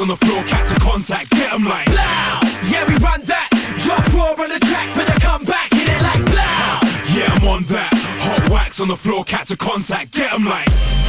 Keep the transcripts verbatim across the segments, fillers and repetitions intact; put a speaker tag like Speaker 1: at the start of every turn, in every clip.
Speaker 1: on the floor, catch a contact, get 'em like
Speaker 2: blow. Yeah, we run that. Drop raw on the track for the comeback, hit it like blow.
Speaker 1: Yeah, I'm on that. Hot wax on the floor, catch a contact, get 'em like.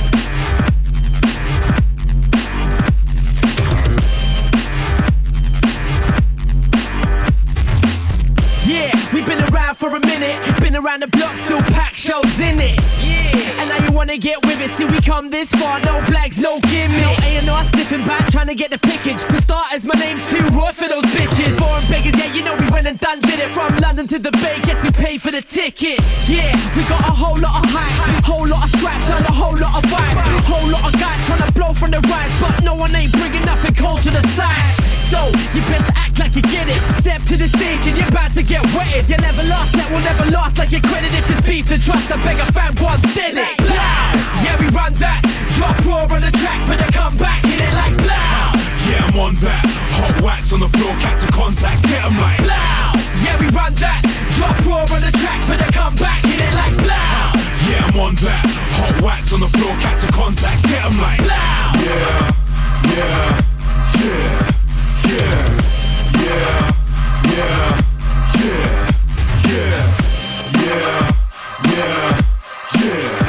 Speaker 2: Yeah, we've been around for a minute. Been around the block, still pack shows in it. Yeah, and now you wanna get with it. See, we come this far, no blags, no gimmick. No A and R slipping back, trying to get the pickage. For starters, my name's too raw for those bitches. Foreign beggars, yeah, you know we went and done did it. From London to the Bay, guess who paid for the ticket? Yeah, we got a whole lot of hype, whole lot of scraps, and a whole lot of vibe. Whole lot of guys trying to blow from the rise, but no one ain't bringing nothing cold to the side. So, you better act like you get it. Step to the stage and you're about to get wetted. You never lost, that will never last like your credit. If it's beef to trust, I beg a fan once did it. Blow. Yeah, we run that. Drop raw on the track for the comeback, hit it like blow.
Speaker 1: Yeah, I'm on that. Hot wax on the floor, catch a contact, get 'em like
Speaker 2: blow. Yeah, we run that. Drop raw on the track for the comeback, hit it like blow.
Speaker 1: Yeah, I'm on that. Hot wax on the floor, catch a contact, get 'em like
Speaker 2: blow.
Speaker 1: Yeah, yeah, yeah. Yeah, yeah, yeah, yeah, yeah, yeah, yeah, yeah,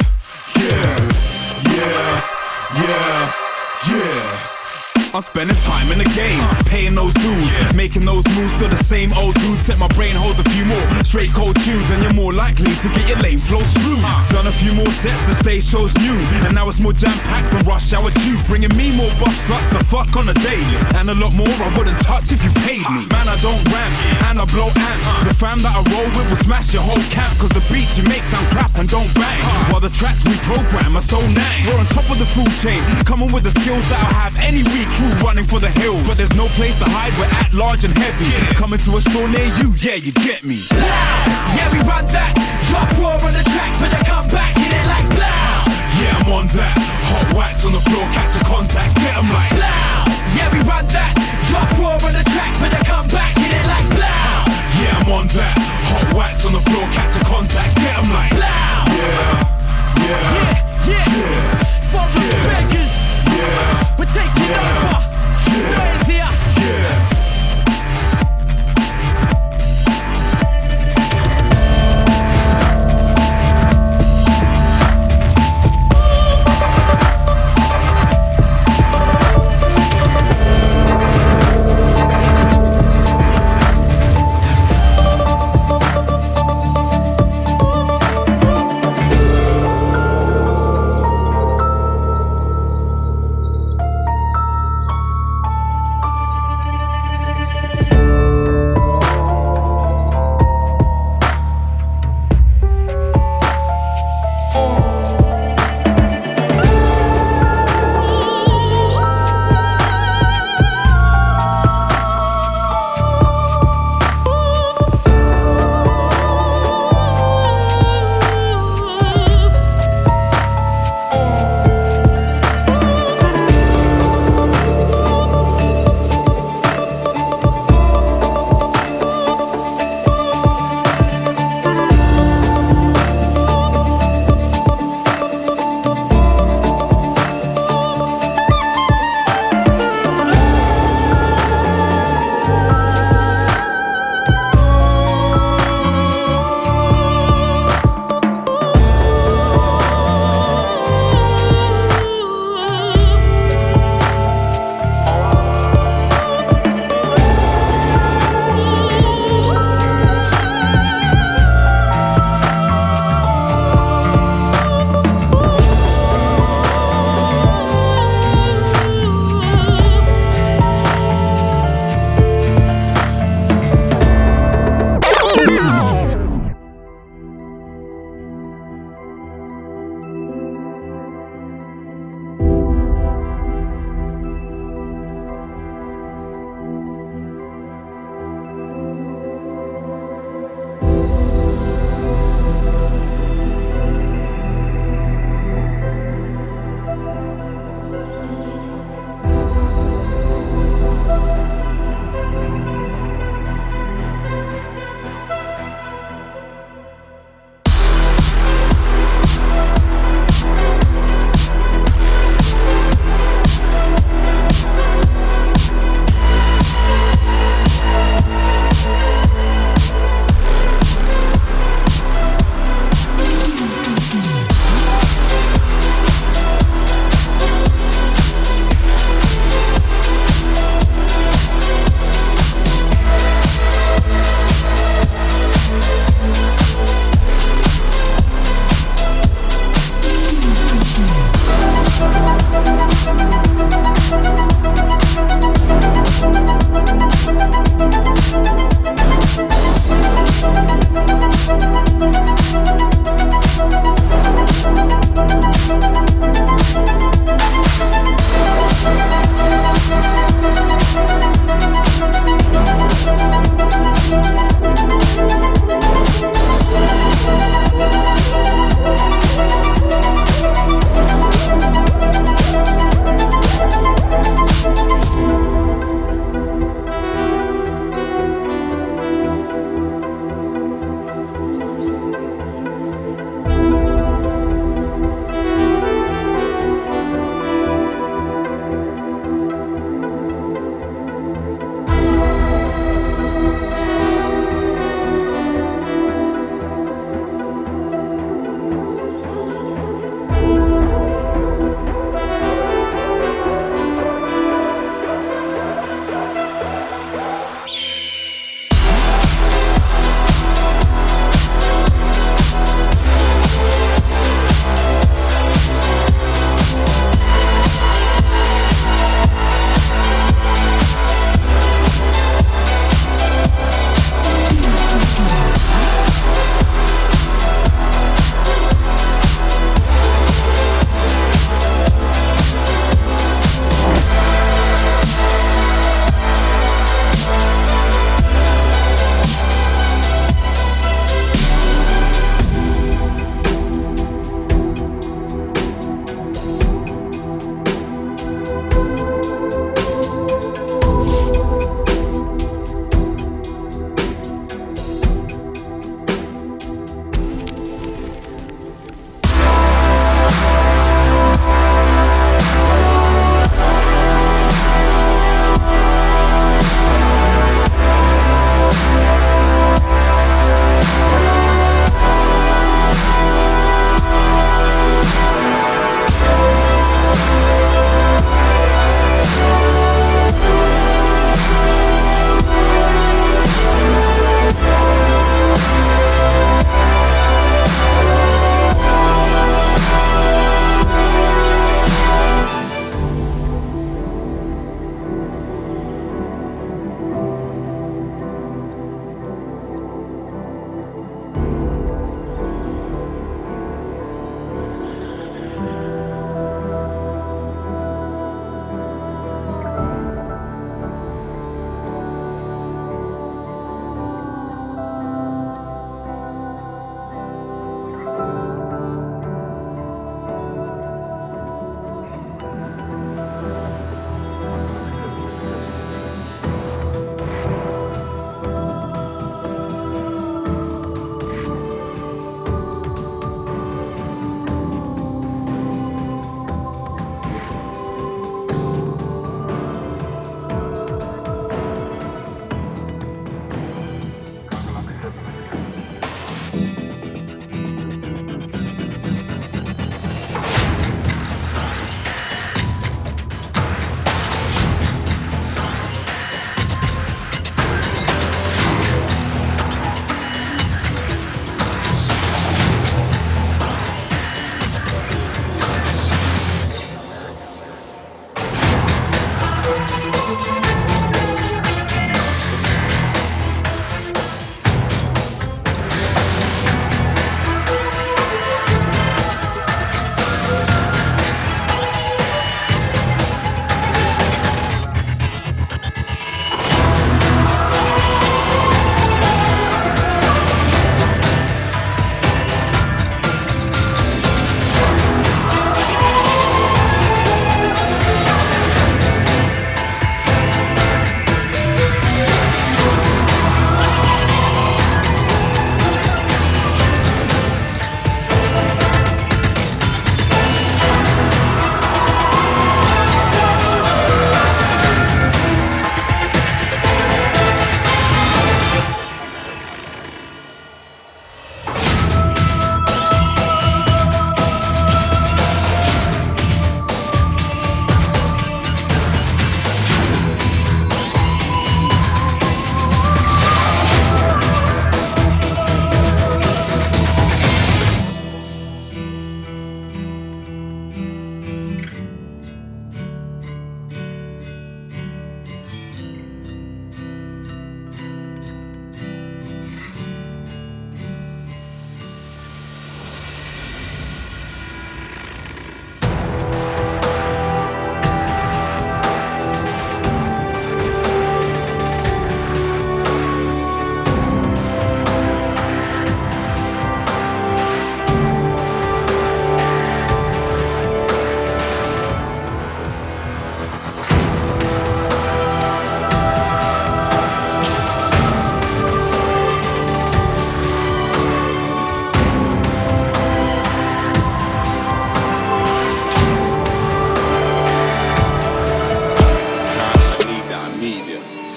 Speaker 1: yeah, yeah, yeah, yeah. I'm spending time in the game, paying those dues, making those moves. Still the same old dude. Set my brain holds a few more straight cold tunes, and you're more likely to get your lame flow through. Done a few more sets, the stage show's new, and now it's more jam-packed than Rush Hour two. Bringing me more buff sluts to fuck on a daily, and a lot more I wouldn't touch if you paid me. Man, I don't rant, and I blow ants. The fam that I roll with will smash your whole camp, cause the beats you make sound crap and don't bang, while the tracks we program are so nang. We're on top of the food chain, coming with the skills that I'll have any weak crew running for the hills. But there's no place to hide, we're at large and heavy. Coming to a store near you, yeah, you get me.
Speaker 2: Blow. Yeah, we run that. Drop raw on the track for the comeback, hit it like blow.
Speaker 1: Yeah, I'm on that. Hot wax on the floor, catch a contact, get 'em like
Speaker 2: blow. Yeah, we run that. Drop raw on the track for the comeback, hit it like blow.
Speaker 1: Yeah, I'm on that. Hot wax on the floor, catch a contact, get 'em like
Speaker 2: blow.
Speaker 1: Yeah, yeah,
Speaker 2: yeah, yeah, yeah. For the
Speaker 1: yeah.
Speaker 2: beggars,
Speaker 1: yeah.
Speaker 2: we're taking
Speaker 1: yeah.
Speaker 2: over.
Speaker 1: Yeah.
Speaker 2: Noise here.
Speaker 1: Yeah.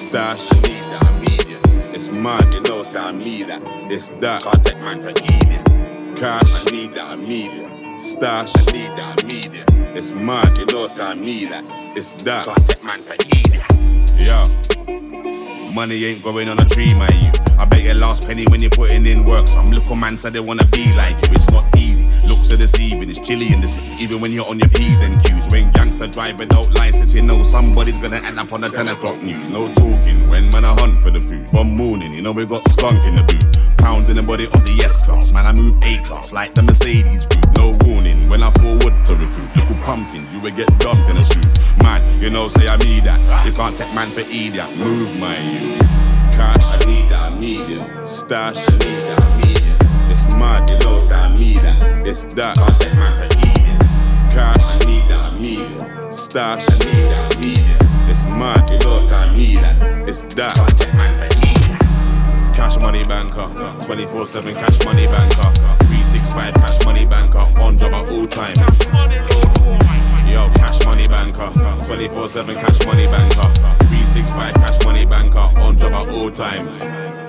Speaker 1: Stash, I need that immediate. It's mad, you know, so I need that. It's that. Can't take man for idiot. Cash, I need that immediate. Stash, I need that immediate. It's mad, you know, so I need that. It's that. Can't take man for idiot. Yeah. Money ain't growing on a tree, my you. I bet your last penny when you're putting in work. Some little man said they wanna be like you. It's not easy. Looks are deceiving, it's chilly in the city. Even when you're on your P's and Q's. When gangster drive without license, you know somebody's gonna end up on the ten o'clock news. No talking, when man I hunt for the food. From morning, you know we got skunk in the booth. Pounds in the body of the S-Class. Man, I move A-Class like the Mercedes group. No warning, when I forward to recruit. Little pumpkin, you will get dumped in a suit. Man, you know, say I need that. You can't take man for idiot. Move my youth. Cash, I need that immediate. Stash, I need that immediate. It's mad, you know, say I need that. It's that. Can't take man for idiot. Cash, I need that immediate. Stash, I need that immediate. It's mad, you know, say I need that. It's that. Can't take man for idiot. Cash money banker, twenty-four seven cash money banker, three sixty-five cash money banker, on job at all time. Yo, cash money banker, twenty-four seven cash money banker, three sixty-five cash money banker, on job at all times.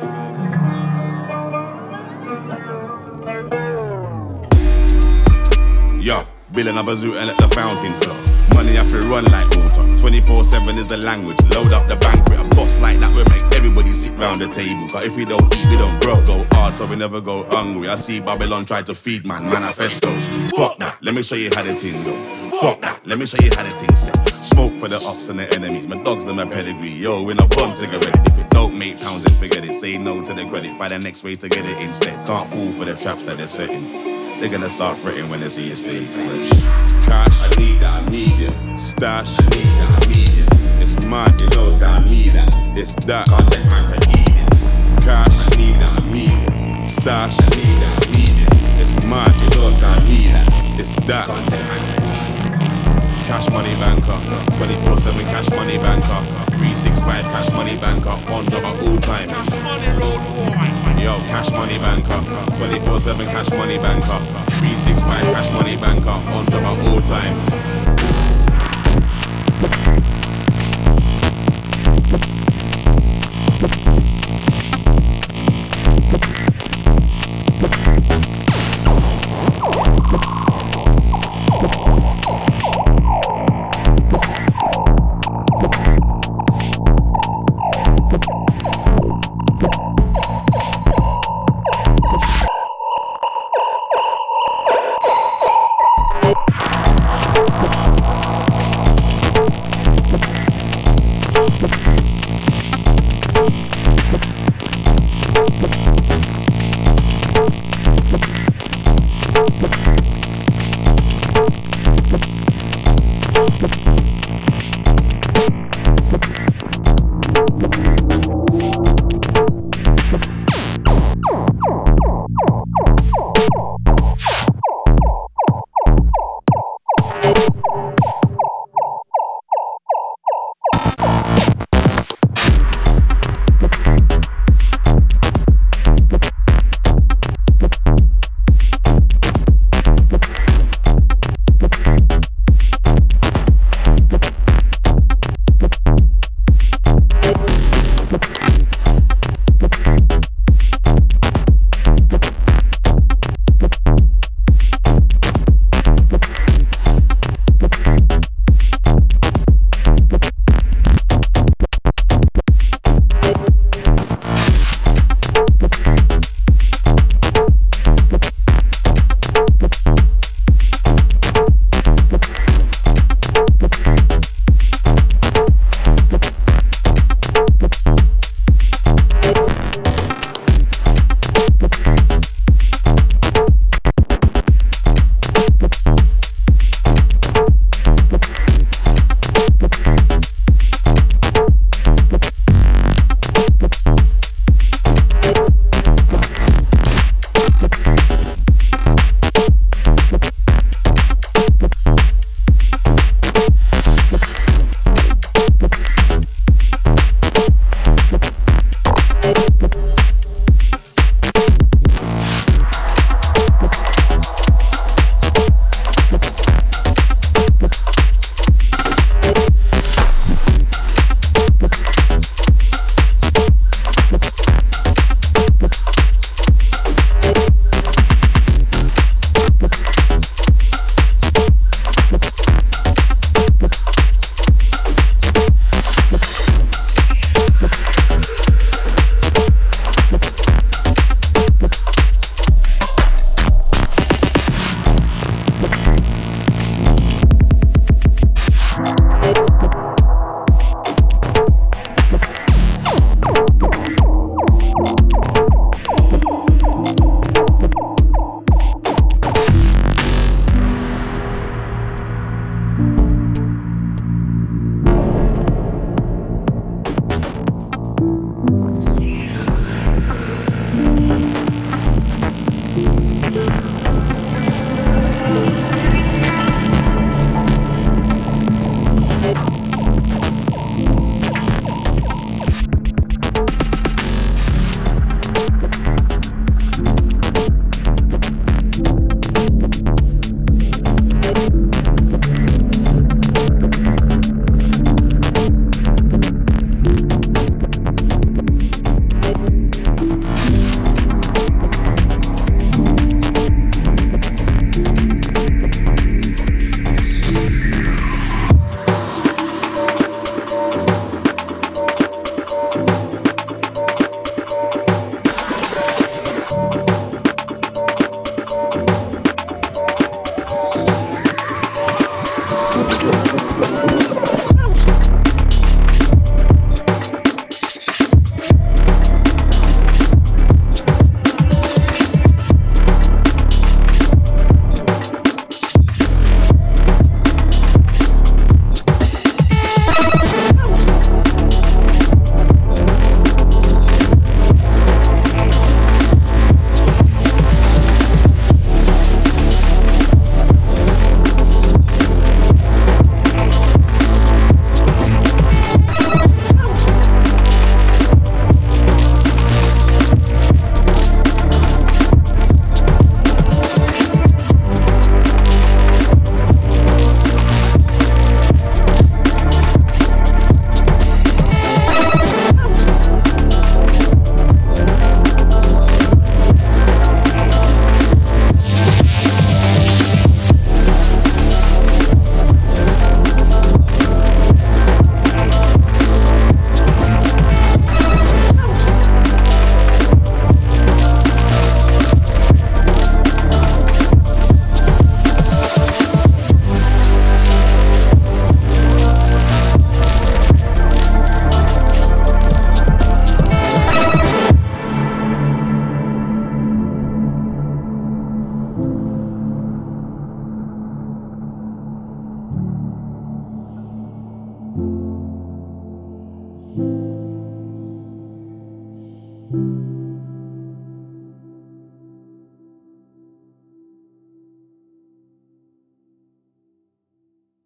Speaker 1: Yo, bill another zoo and let the fountain flow. Money have to run like water. twenty-four seven is the language. Load up the banquet. A boss like that will make everybody sit round the table. Cause if we don't eat, we don't grow. Go hard so we never go hungry. I see Babylon try to feed man manifestos. Fuck that, let me show you how the thing go. Fuck that, let me show you how the thing set. Smoke for the ops and the enemies. My dogs them a pedigree. Yo, we not one cigarette. If it don't make pounds then forget it. Say no to the credit. Find the next way to get it instead. Can't fall for the traps that they're setting. They're gonna start fretting when they see you stay fresh. Cash, I need that immediate. Stash, I need that immediate. It's mad, you know, so I need that. It's that. Can't take man for idiot. Cash, I need that immediate. Stash, I need that immediate. It's mad, you know, so I need that. It's that. Can't take man for idiot. Cash money banker, twenty-four seven cash money banker, three sixty-five cash money banker, on job at all times. Yo, cash money banker, twenty-four seven cash money banker, three sixty-five cash money banker, on job at all times.